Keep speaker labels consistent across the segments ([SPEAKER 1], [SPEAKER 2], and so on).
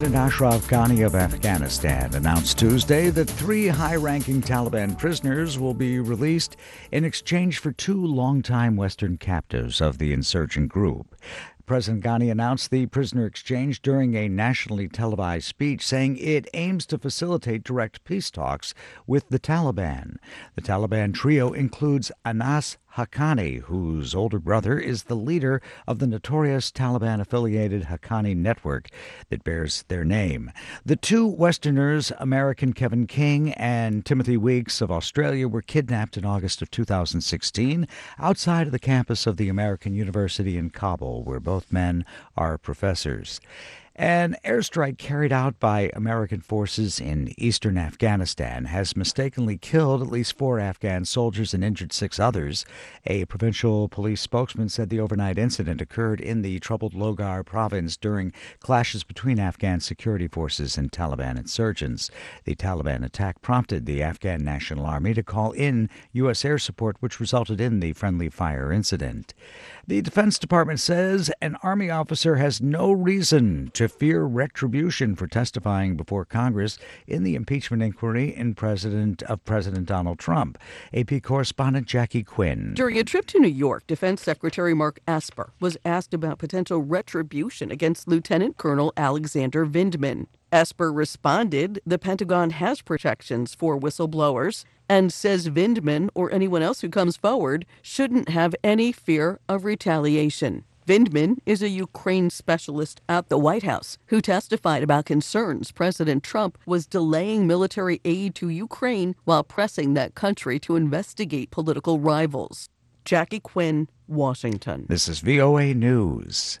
[SPEAKER 1] President Ashraf Ghani of Afghanistan announced Tuesday that 3 high-ranking Taliban prisoners will be released in exchange for 2 longtime Western captives of the insurgent group. President Ghani announced the prisoner exchange during a nationally televised speech, saying it aims to facilitate direct peace talks with the Taliban. The Taliban trio includes Anas Haqqani, whose older brother is the leader of the notorious Taliban-affiliated Haqqani network that bears their name. The 2 Westerners, American Kevin King and Timothy Weeks of Australia, were kidnapped in August of 2016 outside of the campus of the American University in Kabul, where both men are professors. An airstrike carried out by American forces in eastern Afghanistan has mistakenly killed at least 4 Afghan soldiers and injured 6 others. A provincial police spokesman said the overnight incident occurred in the troubled Logar province during clashes between Afghan security forces and Taliban insurgents. The Taliban attack prompted the Afghan National Army to call in U.S. air support, which resulted in the friendly fire incident. The Defense Department says an Army officer has no reason to fear retribution for testifying before Congress in the impeachment inquiry of President Donald Trump. AP correspondent Jackie Quinn.
[SPEAKER 2] During a trip to New York, Defense Secretary Mark Esper was asked about potential retribution against Lieutenant Colonel Alexander Vindman. Esper responded the Pentagon has protections for whistleblowers and says Vindman or anyone else who comes forward shouldn't have any fear of retaliation. Vindman is a Ukraine specialist at the White House who testified about concerns President Trump was delaying military aid to Ukraine while pressing that country to investigate political rivals. Jackie Quinn, Washington.
[SPEAKER 1] This is VOA News.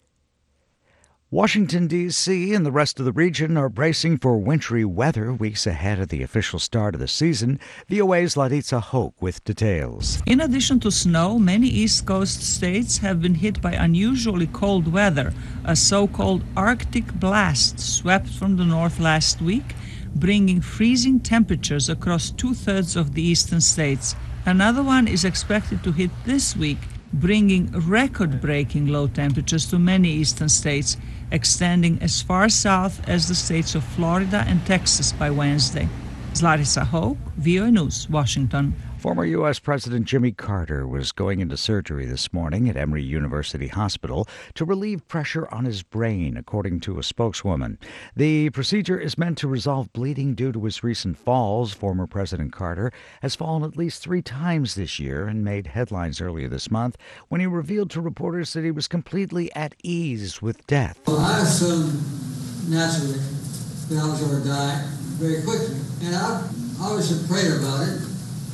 [SPEAKER 1] Washington, D.C. and the rest of the region are bracing for wintry weather weeks ahead of the official start of the season. VOA's Laritza Hoke with details.
[SPEAKER 3] In addition to snow, many East Coast states have been hit by unusually cold weather. A so-called Arctic blast swept from the north last week, bringing freezing temperatures across 2/3 of the eastern states. Another one is expected to hit this week, bringing record-breaking low temperatures to many eastern states, extending as far south as the states of Florida and Texas by Wednesday. Larissa Hoke, VOA News, Washington.
[SPEAKER 1] Former U.S. President Jimmy Carter was going into surgery this morning at Emory University Hospital to relieve pressure on his brain, according to a spokeswoman. The procedure is meant to resolve bleeding due to his recent falls. Former President Carter has fallen at least 3 times this year and made headlines earlier this month when he revealed to reporters that he was completely at ease with death.
[SPEAKER 4] Well, I assumed naturally that I was going to die very quickly, and I obviously prayed about it.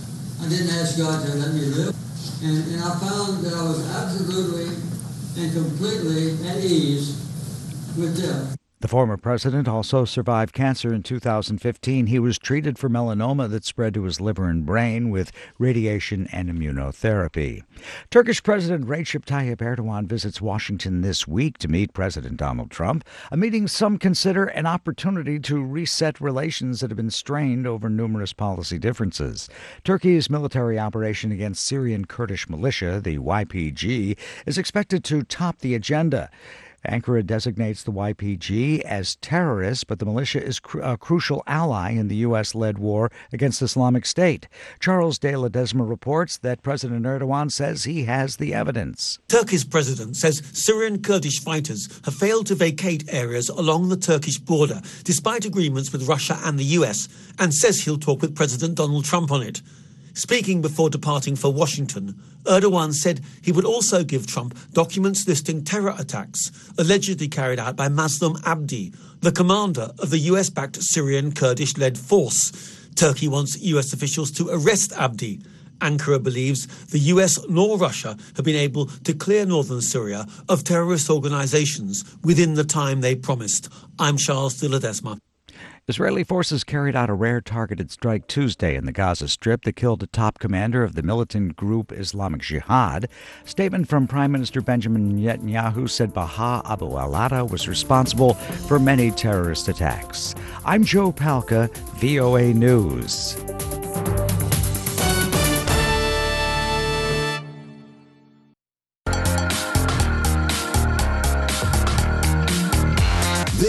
[SPEAKER 4] I didn't ask God to let me live, and I found that I was absolutely and completely at ease with death.
[SPEAKER 1] The former president also survived cancer in 2015. He was treated for melanoma that spread to his liver and brain with radiation and immunotherapy. Turkish President Recep Tayyip Erdogan visits Washington this week to meet President Donald Trump, a meeting some consider an opportunity to reset relations that have been strained over numerous policy differences. Turkey's military operation against Syrian Kurdish militia, the YPG, is expected to top the agenda. Ankara designates the YPG as terrorists, but the militia is a crucial ally in the U.S.-led war against Islamic State. Charles de Ledesma reports that President Erdogan says he has the evidence.
[SPEAKER 5] Turkey's president says Syrian Kurdish fighters have failed to vacate areas along the Turkish border, despite agreements with Russia and the U.S., and says he'll talk with President Donald Trump on it. Speaking before departing for Washington, Erdogan said he would also give Trump documents listing terror attacks allegedly carried out by Maslum Abdi, the commander of the US-backed Syrian Kurdish-led force. Turkey wants US officials to arrest Abdi. Ankara believes the US nor Russia have been able to clear northern Syria of terrorist organizations within the time they promised. I'm Charles de Ledesma.
[SPEAKER 1] Israeli forces carried out a rare targeted strike Tuesday in the Gaza Strip that killed a top commander of the militant group Islamic Jihad. A statement from Prime Minister Benjamin Netanyahu said Baha Abu al-Ata was responsible for many terrorist attacks. I'm Joe Palca, VOA News.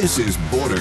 [SPEAKER 6] This is Border